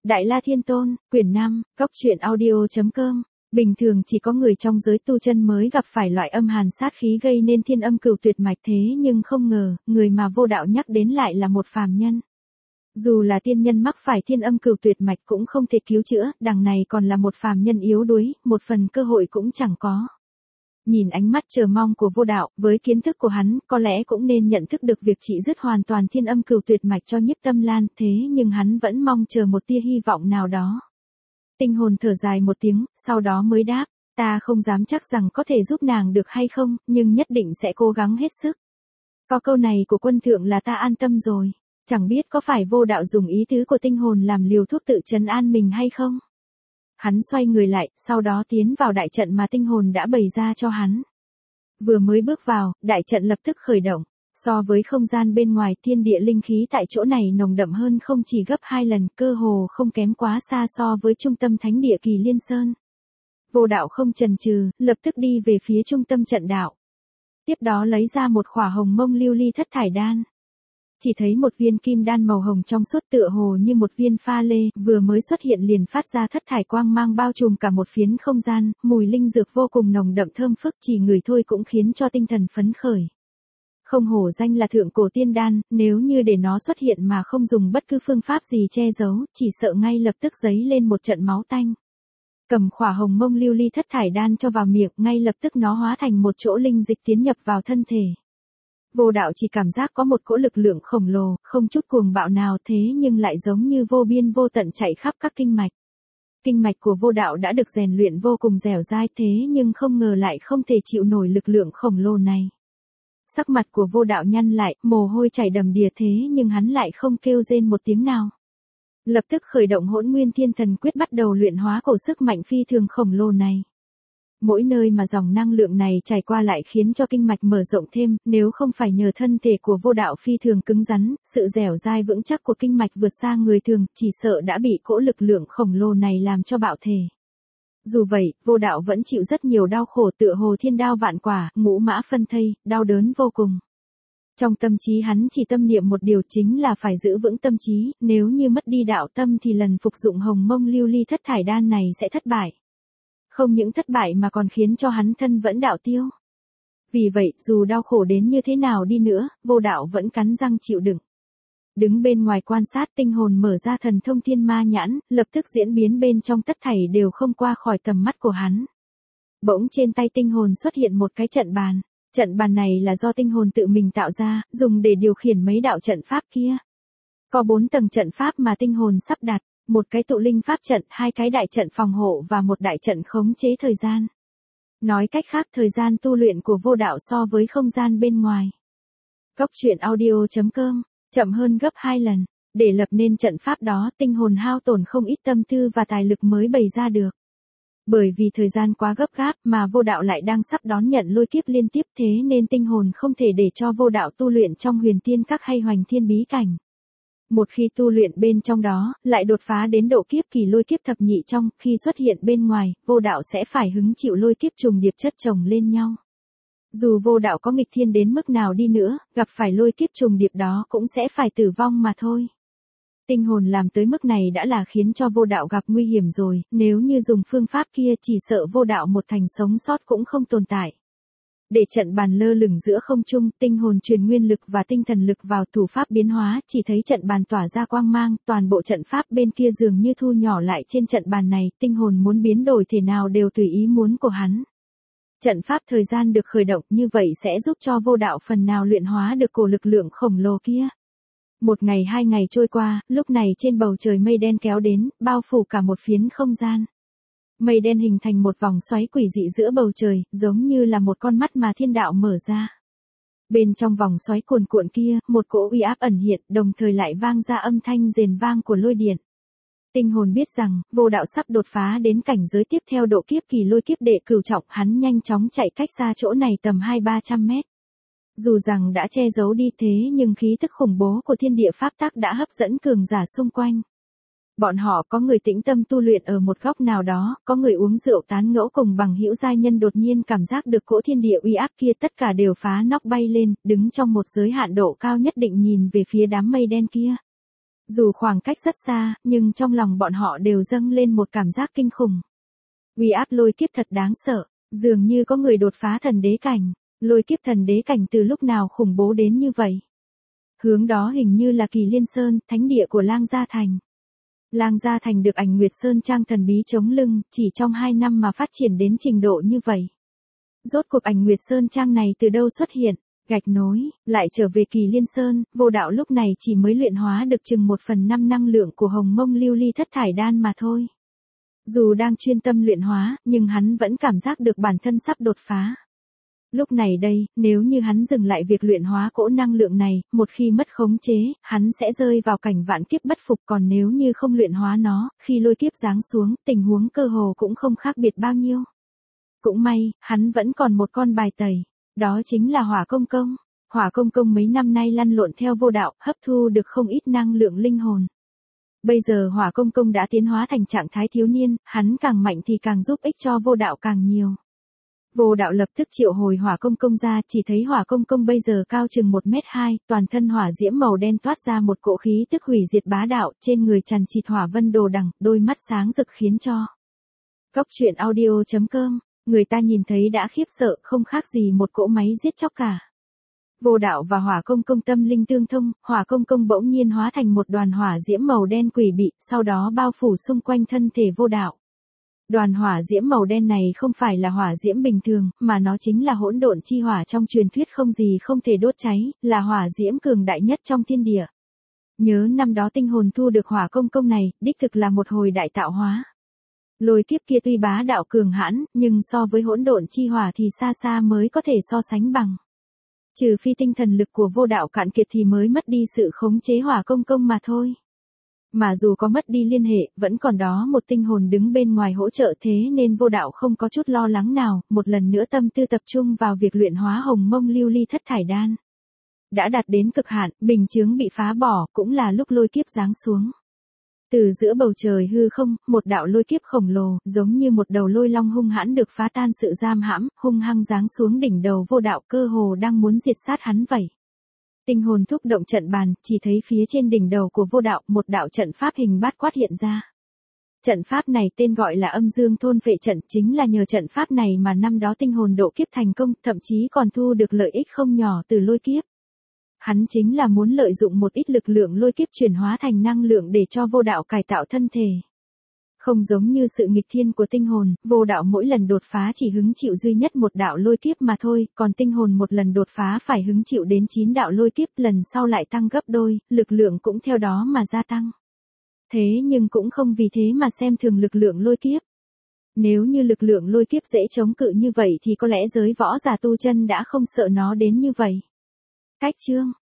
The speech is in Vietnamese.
Đại La Thiên Tôn, quyển 5, Cốc truyện audio.com. Bình thường chỉ có người trong giới tu chân mới gặp phải loại âm hàn sát khí gây nên thiên âm cửu tuyệt mạch, thế nhưng không ngờ, người mà Vô Đạo nhắc đến lại là một phàm nhân. Dù là tiên nhân mắc phải thiên âm cửu tuyệt mạch cũng không thể cứu chữa, đằng này còn là một phàm nhân yếu đuối, một phần cơ hội cũng chẳng có. Nhìn ánh mắt chờ mong của Vô Đạo, với kiến thức của hắn, có lẽ cũng nên nhận thức được việc trị dứt hoàn toàn thiên âm cửu tuyệt mạch cho Nhiếp Tâm Lan, thế nhưng hắn vẫn mong chờ một tia hy vọng nào đó. Tinh hồn thở dài một tiếng, sau đó mới đáp, ta không dám chắc rằng có thể giúp nàng được hay không, nhưng nhất định sẽ cố gắng hết sức. Có câu này của quân thượng là ta an tâm rồi, chẳng biết có phải Vô Đạo dùng ý tứ của tinh hồn làm liều thuốc tự trấn an mình hay không? Hắn xoay người lại, sau đó tiến vào đại trận mà tinh hồn đã bày ra cho hắn. Vừa mới bước vào, đại trận lập tức khởi động. So với không gian bên ngoài, thiên địa linh khí tại chỗ này nồng đậm hơn không chỉ gấp 2 lần, cơ hồ không kém quá xa so với trung tâm thánh địa Kỳ Liên Sơn. Vô Đạo không chần chừ, lập tức đi về phía trung tâm trận đạo. Tiếp đó lấy ra một khỏa hồng mông lưu ly thất thải đan. Chỉ thấy một viên kim đan màu hồng trong suốt tựa hồ như một viên pha lê, vừa mới xuất hiện liền phát ra thất thải quang mang bao trùm cả một phiến không gian, mùi linh dược vô cùng nồng đậm thơm phức, chỉ ngửi thôi cũng khiến cho tinh thần phấn khởi. Không hổ danh là thượng cổ tiên đan, nếu như để nó xuất hiện mà không dùng bất cứ phương pháp gì che giấu, chỉ sợ ngay lập tức dấy lên một trận máu tanh. Cầm khỏa hồng mông lưu ly thất thải đan cho vào miệng, ngay lập tức nó hóa thành một chỗ linh dịch tiến nhập vào thân thể. Vô Đạo chỉ cảm giác có một cỗ lực lượng khổng lồ, không chút cuồng bạo nào, thế nhưng lại giống như vô biên vô tận chạy khắp các kinh mạch. Kinh mạch của Vô Đạo đã được rèn luyện vô cùng dẻo dai, thế nhưng không ngờ lại không thể chịu nổi lực lượng khổng lồ này. Sắc mặt của Vô Đạo nhăn lại, mồ hôi chảy đầm đìa, thế nhưng hắn lại không kêu rên một tiếng nào. Lập tức khởi động Hỗn Nguyên Thiên Thần Quyết, bắt đầu luyện hóa cổ sức mạnh phi thường khổng lồ này. Mỗi nơi mà dòng năng lượng này trải qua lại khiến cho kinh mạch mở rộng thêm, nếu không phải nhờ thân thể của Vô Đạo phi thường cứng rắn, sự dẻo dai vững chắc của kinh mạch vượt xa người thường, chỉ sợ đã bị cỗ lực lượng khổng lồ này làm cho bạo thể. Dù vậy, Vô Đạo vẫn chịu rất nhiều đau khổ, tựa hồ thiên đao vạn quả, ngũ mã phân thây, đau đớn vô cùng. Trong tâm trí hắn chỉ tâm niệm một điều, chính là phải giữ vững tâm trí, nếu như mất đi đạo tâm thì lần phục dụng hồng mông lưu ly thất thải đan này sẽ thất bại. Không những thất bại mà còn khiến cho hắn thân vẫn đạo tiêu. Vì vậy, dù đau khổ đến như thế nào đi nữa, Vô Đạo vẫn cắn răng chịu đựng. Đứng bên ngoài quan sát, tinh hồn mở ra thần thông thiên ma nhãn, lập tức diễn biến bên trong tất thảy đều không qua khỏi tầm mắt của hắn. Bỗng trên tay tinh hồn xuất hiện một cái trận bàn. Trận bàn này là do tinh hồn tự mình tạo ra, dùng để điều khiển mấy đạo trận pháp kia. Có 4 tầng trận pháp mà tinh hồn sắp đặt, một cái tụ linh pháp trận, 2 cái đại trận phòng hộ và một đại trận khống chế thời gian. Nói cách khác, thời gian tu luyện của Vô Đạo so với không gian bên ngoài. Cốc truyện audio.com, chậm hơn gấp 2 lần. Để lập nên trận pháp đó, tinh hồn hao tổn không ít tâm tư và tài lực mới bày ra được. Bởi vì thời gian quá gấp gáp mà Vô Đạo lại đang sắp đón nhận lôi kiếp liên tiếp, thế nên tinh hồn không thể để cho Vô Đạo tu luyện trong huyền tiên các hay hoành thiên bí cảnh. Một khi tu luyện bên trong đó, lại đột phá đến độ kiếp kỳ lôi kiếp thập nhị trong, khi xuất hiện bên ngoài, Vô Đạo sẽ phải hứng chịu lôi kiếp trùng điệp chất chồng lên nhau. Dù Vô Đạo có nghịch thiên đến mức nào đi nữa, gặp phải lôi kiếp trùng điệp đó cũng sẽ phải tử vong mà thôi. Tinh hồn làm tới mức này đã là khiến cho Vô Đạo gặp nguy hiểm rồi, nếu như dùng phương pháp kia chỉ sợ Vô Đạo một thành sống sót cũng không tồn tại. Để trận bàn lơ lửng giữa không trung, tinh hồn truyền nguyên lực và tinh thần lực vào thủ pháp biến hóa, chỉ thấy trận bàn tỏa ra quang mang, toàn bộ trận pháp bên kia dường như thu nhỏ lại trên trận bàn này, tinh hồn muốn biến đổi thể nào đều tùy ý muốn của hắn. Trận pháp thời gian được khởi động, như vậy sẽ giúp cho Vô Đạo phần nào luyện hóa được cổ lực lượng khổng lồ kia. 1 ngày 2 ngày trôi qua, lúc này trên bầu trời mây đen kéo đến, bao phủ cả một phiến không gian. Mây đen hình thành một vòng xoáy quỷ dị giữa bầu trời, giống như là một con mắt mà thiên đạo mở ra. Bên trong vòng xoáy cuồn cuộn kia, một cỗ uy áp ẩn hiện, đồng thời lại vang ra âm thanh rền vang của lôi điện. Tinh hồn biết rằng, Vô Đạo sắp đột phá đến cảnh giới tiếp theo độ kiếp kỳ lôi kiếp đệ cửu trọng, hắn nhanh chóng chạy cách xa chỗ này tầm 200-300 mét. Dù rằng đã che giấu đi thế nhưng khí tức khủng bố của thiên địa pháp tắc đã hấp dẫn cường giả xung quanh. Bọn họ có người tĩnh tâm tu luyện ở một góc nào đó, có người uống rượu tán ngẫu cùng bằng hữu giai nhân, đột nhiên cảm giác được cỗ thiên địa uy áp kia, tất cả đều phá nóc bay lên, đứng trong một giới hạn độ cao nhất định nhìn về phía đám mây đen kia. Dù khoảng cách rất xa, nhưng trong lòng bọn họ đều dâng lên một cảm giác kinh khủng. Uy áp lôi kiếp thật đáng sợ, dường như có người đột phá thần đế cảnh. Lôi kiếp thần đế cảnh từ lúc nào khủng bố đến như vậy? Hướng đó hình như là Kỳ Liên Sơn, thánh địa của Lang Gia Thành. Lang Gia Thành được Ảnh Nguyệt Sơn Trang thần bí chống lưng, chỉ trong 2 năm mà phát triển đến trình độ như vậy. Rốt cuộc Ảnh Nguyệt Sơn Trang này từ đâu xuất hiện? Gạch nối, lại trở về Kỳ Liên Sơn, Vô Đạo lúc này chỉ mới luyện hóa được chừng 1/5 năng lượng của Hồng Mông Lưu Ly Thất Thải Đan mà thôi. Dù đang chuyên tâm luyện hóa, nhưng hắn vẫn cảm giác được bản thân sắp đột phá. Lúc này đây, nếu như hắn dừng lại việc luyện hóa cỗ năng lượng này, một khi mất khống chế, hắn sẽ rơi vào cảnh vạn kiếp bất phục, còn nếu như không luyện hóa nó, khi lôi kiếp giáng xuống, tình huống cơ hồ cũng không khác biệt bao nhiêu. Cũng may, hắn vẫn còn một con bài tẩy, đó chính là Hỏa Công Công. Hỏa Công Công mấy năm nay lăn lộn theo Vô Đạo, hấp thu được không ít năng lượng linh hồn. Bây giờ Hỏa Công Công đã tiến hóa thành trạng thái thiếu niên, hắn càng mạnh thì càng giúp ích cho Vô Đạo càng nhiều. Vô Đạo lập tức triệu hồi Hỏa Công Công ra, chỉ thấy Hỏa Công Công bây giờ cao chừng 1m2, toàn thân hỏa diễm màu đen toát ra một cỗ khí tức hủy diệt bá đạo, trên người chằng chịt hỏa vân đồ đằng, đôi mắt sáng rực khiến cho. Cốc truyện audio.com, người ta nhìn thấy đã khiếp sợ, không khác gì một cỗ máy giết chóc cả. Vô Đạo và Hỏa Công Công tâm linh tương thông, Hỏa Công Công bỗng nhiên hóa thành một đoàn hỏa diễm màu đen quỷ bị, sau đó bao phủ xung quanh thân thể Vô Đạo. Đoàn hỏa diễm màu đen này không phải là hỏa diễm bình thường, mà nó chính là hỗn độn chi hỏa trong truyền thuyết không gì không thể đốt cháy, là hỏa diễm cường đại nhất trong thiên địa. Nhớ năm đó tinh hồn thu được Hỏa Công Công này, đích thực là một hồi đại tạo hóa. Lôi kiếp kia tuy bá đạo cường hãn, nhưng so với hỗn độn chi hỏa thì xa xa mới có thể so sánh bằng. Trừ phi tinh thần lực của Vô Đạo cạn kiệt thì mới mất đi sự khống chế Hỏa Công Công mà thôi. Mà dù có mất đi liên hệ, vẫn còn đó một tinh hồn đứng bên ngoài hỗ trợ, thế nên Vô Đạo không có chút lo lắng nào, một lần nữa tâm tư tập trung vào việc luyện hóa Hồng Mông Lưu Ly Thất Thải Đan. Đã đạt đến cực hạn, bình chướng bị phá bỏ, cũng là lúc lôi kiếp giáng xuống. Từ giữa bầu trời hư không, một đạo lôi kiếp khổng lồ, giống như một đầu lôi long hung hãn được phá tan sự giam hãm, hung hăng giáng xuống đỉnh đầu Vô Đạo, cơ hồ đang muốn diệt sát hắn vậy. Tinh hồn thúc động trận bàn, chỉ thấy phía trên đỉnh đầu của Vô Đạo, một đạo trận pháp hình bát quát hiện ra. Trận pháp này tên gọi là Âm Dương Thôn Phệ Trận, chính là nhờ trận pháp này mà năm đó tinh hồn độ kiếp thành công, thậm chí còn thu được lợi ích không nhỏ từ lôi kiếp. Hắn chính là muốn lợi dụng một ít lực lượng lôi kiếp chuyển hóa thành năng lượng để cho Vô Đạo cải tạo thân thể. Không giống như sự nghịch thiên của tinh hồn, Vô Đạo mỗi lần đột phá chỉ hứng chịu duy nhất một đạo lôi kiếp mà thôi, còn tinh hồn một lần đột phá phải hứng chịu đến 9 đạo lôi kiếp, lần sau lại tăng gấp đôi, lực lượng cũng theo đó mà gia tăng. Thế nhưng cũng không vì thế mà xem thường lực lượng lôi kiếp. Nếu như lực lượng lôi kiếp dễ chống cự như vậy thì có lẽ giới võ giả tu chân đã không sợ nó đến như vậy. Cách chương